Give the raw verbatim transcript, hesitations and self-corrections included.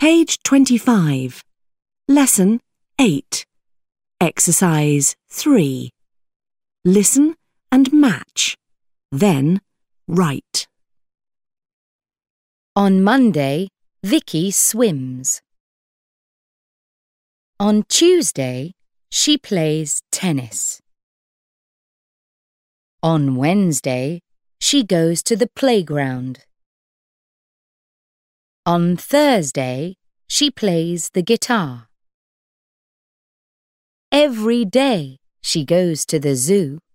Page twenty-five. Lesson eight. Exercise three. Listen and match. Then write. On Monday, Vicky swims. On Tuesday, she plays tennis. On Wednesday, she goes to the playground. On Thursday, she plays the guitar. Every day, she goes to the zoo.